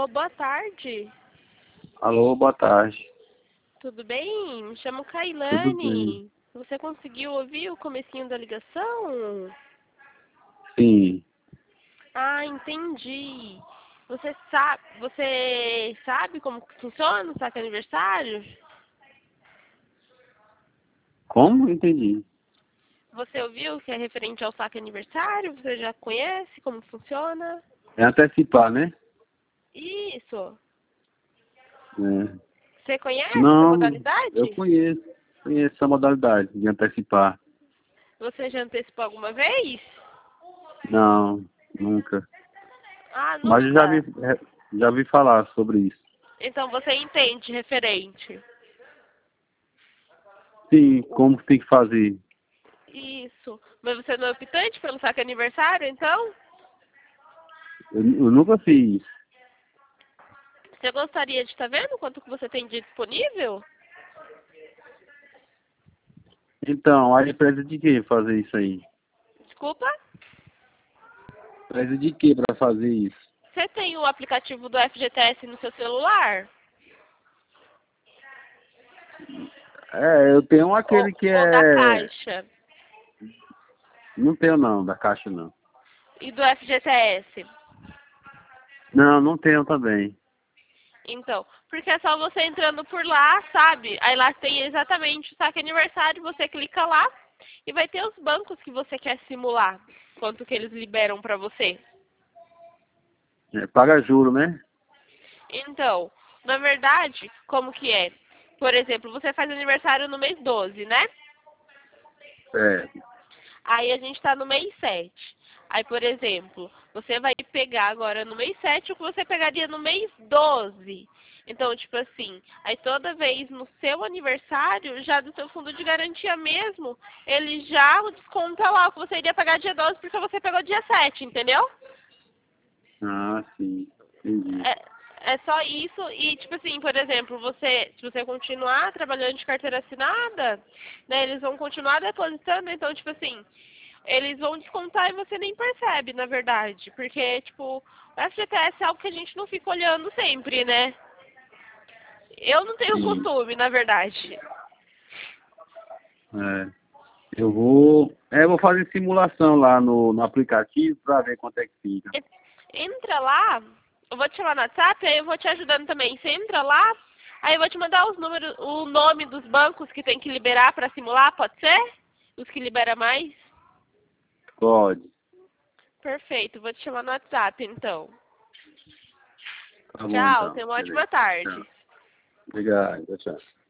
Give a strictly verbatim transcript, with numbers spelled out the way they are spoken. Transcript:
Alô, boa tarde. Alô, boa tarde. Tudo bem? Me chamo Tudo bem? Kailane. Você conseguiu ouvir o comecinho da ligação? Sim. Ah, entendi. Você sabe, você sabe como que funciona o saque aniversário? Como? Entendi. Você ouviu que é referente ao saque aniversário? Você já conhece como funciona? É antecipar, né? Isso. É. Você conhece essa Não, eu modalidade? conheço. Conheço essa modalidade de antecipar. Você já antecipou alguma vez? Não, nunca. Ah, Mas eu já vi, nunca? é, já vi falar sobre isso. Então você entende referente. Sim, como tem que fazer? Isso. Mas você não é optante pelo saque aniversário, então? Eu, eu nunca fiz. Você gostaria de estar vendo quanto que você tem de disponível? Então, aí precisa de que fazer isso aí? Desculpa? Precisa de que para fazer isso? Você tem o aplicativo do F G T S no seu celular? É, eu tenho Ou, aquele que ou da é... Caixa? Não tenho não, da Caixa não. E do F G T S? Não, não tenho também. Então, porque é só você entrando por lá, sabe? Aí lá tem exatamente o saque aniversário, você clica lá e vai ter os bancos que você quer simular. Quanto que eles liberam pra você. É, paga juro, né? Então, na verdade, como que é? Por exemplo, você faz aniversário no mês doze, né? É. Aí a gente tá no mês sete. Aí, por exemplo, você vai pegar agora no mês sete o que você pegaria no mês doze. Então, tipo assim, aí toda vez no seu aniversário, já do seu fundo de garantia mesmo, ele já desconta lá o que você iria pagar dia doze porque você pegou dia sete, entendeu? Ah, sim. Entendi. É, é só isso e, tipo assim, por exemplo, você, se você continuar trabalhando de carteira assinada, né, eles vão continuar depositando, então, tipo assim, eles vão descontar e você nem percebe, na verdade. Porque, tipo, o F G T S é algo que a gente não fica olhando sempre, né? Eu não tenho Sim. costume, na verdade. É. Eu vou. É, eu vou fazer simulação lá no, no aplicativo para ver quanto é que fica. E- Entra lá, eu vou te chamar no WhatsApp, aí eu vou te ajudando também. Você entra lá, aí eu vou te mandar os números, o nome dos bancos que tem que liberar para simular, pode ser? Os que libera mais? Pode. Perfeito, vou te chamar no WhatsApp então. Tá bom Tchau, então. tenha uma ótima Beleza. Tchau. tarde. Obrigado. Tchau.